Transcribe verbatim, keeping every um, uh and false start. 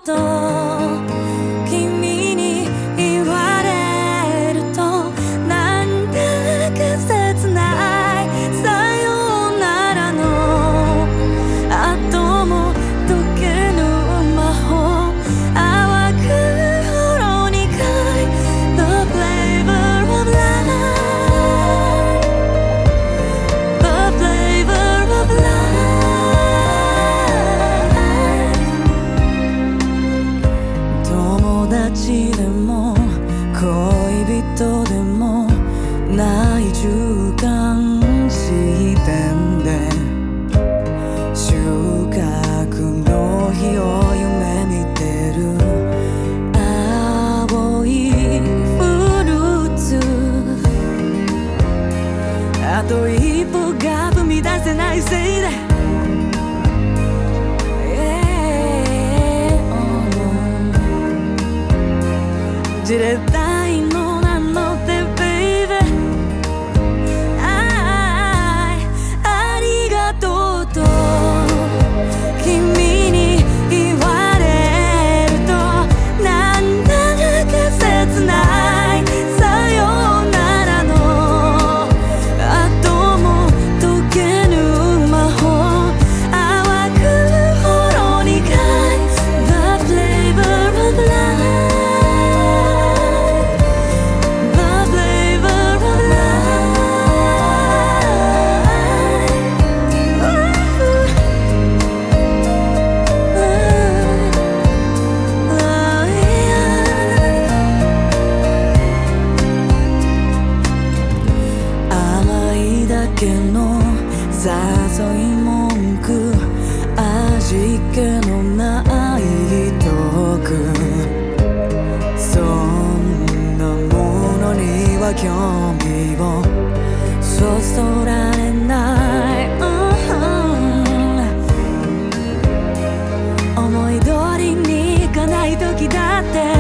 と君に言われるとなんだか切ないさようならの後も解けぬ魔法淡くほろ苦い The flavor of life The flavor of life 友達でも恋人でもない中間地点で収穫の日を夢見てる青いフルーツあと一歩が踏み出せないせいでじれったいのなので Baby あありがとうと君に言われるとなんだか切ないさようならの後も解けぬ魔法淡くほろ苦い The flavor of lifeの誘い文句味気のないトークそんなものには興味をそそられない、うん、思い通りにいかない時だって